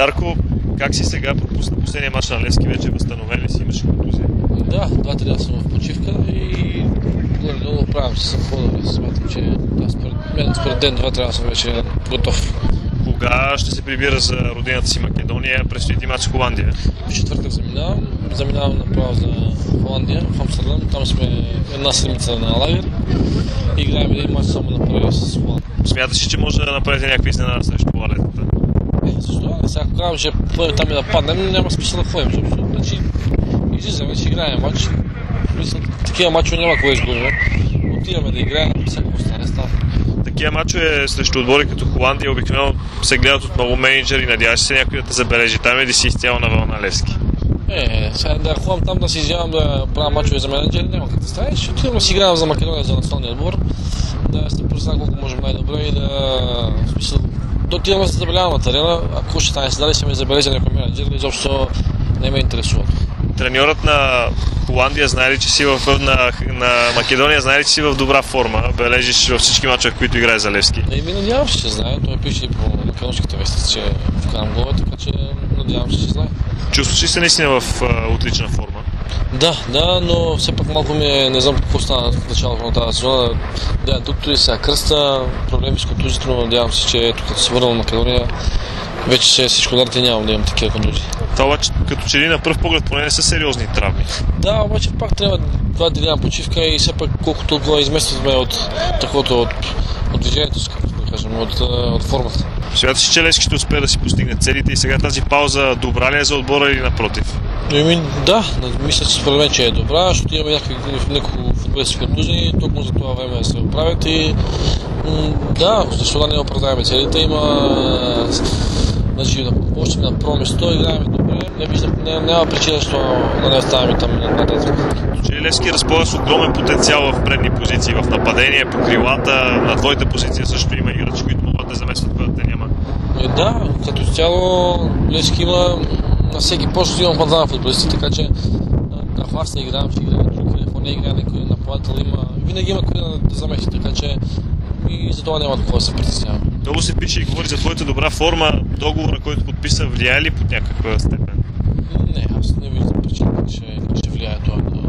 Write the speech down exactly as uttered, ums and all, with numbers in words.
Дарко, как си сега? Пропусна последния мач на Левски, вече възстановен ли си? Имаш контузия? Да, два-три дни съм в почивка и горе-долу правим се съм по-добре. Смятам, че да, според мен според ден-два трябва да съм вече готов. Кога ще се прибира за родината си Македония? Предстои ти мач с Холандия. В четвъртък заминавам. Заминавам направо за Холандия, в Амстердам. Там сме една седмица на лагер и играем един мач само на първия с Холандия. Смяташ ли, че може да направите някаква изненада срещу Валетата? Е, защо? Сега ако казвам, че ходим там и да паднем, няма смисъл да ходим. Значи, излизаме, си играем мач. Такива мачове няма кога изгубим. Отиваме да играем, всяко остане става. Такива мачове срещу отбори като Холандия обикновено се гледат от много менеджери. Надяваш се някой да те забележи там или си изцяло на вълна Левски? Е, сега да ходам там да си изявам да правя мачове за менеджери, няма как да стане. Ще отивам да си играем за Македония, за националния отбор. Да се представя колко можем най-добре и да... В смисъл, да отивам да се забелявам на терена. Ако ще стане, дали се ме забележи някой менеджер, изобщо не ме интересува. Треньорът на Холандия знае ли, че си в, на, на Македония знае ли, че си в добра форма? Бележиш във всички мачове, в които играе за Левски? Не, ми надявам се, че знае. Той пише и по македонските вестници, че вкарам голове, така че надявам се, че знае. Чувстваш ли се наистина в а, отлична форма? Да, да, но все пак малко ми е, не знам какво стана в началото на тази сезона. Да, доктори сега кръста, проблеми с контузията, но надявам се, че ето като се върна на Македония, вече ще всичко дарите, нямам да имам такива контузии. Това обаче, като че ли на пръв поглед, поне не са сериозни травми. Да, обаче пак трябва два деня почивка и все пак колкото го изместваме от такова, от, от движението, да кажем, от, от формата. Смяташ, че Левски ще успее да си постигне целите и сега тази пауза добра ли е за отбора или напротив? Еми, да, мисля, че според мен, че е добра, защото имаме някакви няколко футболисти контузени, толкова за това време да се оправят и да, защо да не оправдаем целите, има значи, да почнем на първо место, играем добре, не виждам, не, няма причина, защо да не оставаме там нататък. Че Левски разполага с огромен потенциал в предни позиции, в нападение, по крилата, на твоята позиция също има играчи, които могат да заместват, когато те няма. Е, да, като цяло Левски има на всеки пост имам пантана футболисти, така че ако аз не играем, ще играе друг, ако не играе някой нападател, има, винаги има кой да, да замести, така че и за това няма такова да се притеснявам. Много се пише и говори за твоята добра форма, договора, който подписа, влияе ли под някаква степен? Не, аз не виждам причина как ще, ще влияе това.